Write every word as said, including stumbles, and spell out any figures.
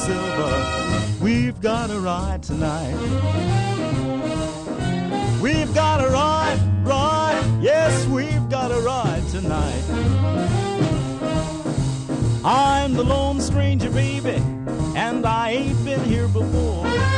Silver, we've got a ride tonight. We've got a ride, ride, yes, we've got a ride tonight. I'm the lone stranger, baby, and I ain't been here before.